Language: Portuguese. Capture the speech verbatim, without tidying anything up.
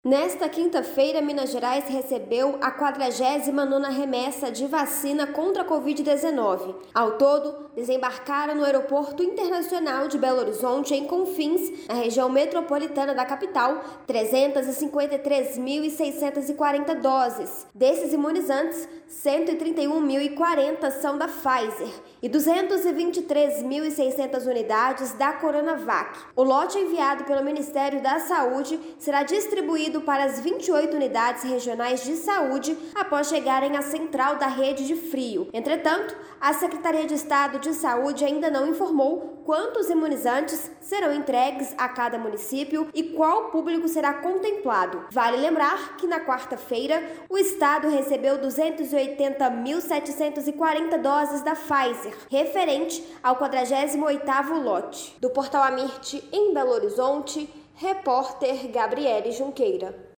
Nesta quinta-feira, Minas Gerais recebeu a quadragésima nona remessa de vacina contra a covid dezenove. Ao todo, desembarcaram no Aeroporto Internacional de Belo Horizonte, em Confins, na região metropolitana da capital, trezentas e cinquenta e três mil seiscentas e quarenta doses. Desses imunizantes, cento e trinta e um mil e quarenta são da Pfizer e duzentas e vinte e três mil e seiscentas unidades da Coronavac. O lote enviado pelo Ministério da Saúde será distribuído para as vinte e oito unidades regionais de saúde após chegarem à central da rede de frio. Entretanto, a Secretaria de Estado de Saúde ainda não informou quantos imunizantes serão entregues a cada município e qual público será contemplado. Vale lembrar que na quarta-feira o estado recebeu duzentas e oitenta mil setecentas e quarenta doses da Pfizer, referente ao quadragésimo oitavo lote. Do Portal Amirte, em Belo Horizonte, repórter Gabriele Junqueira.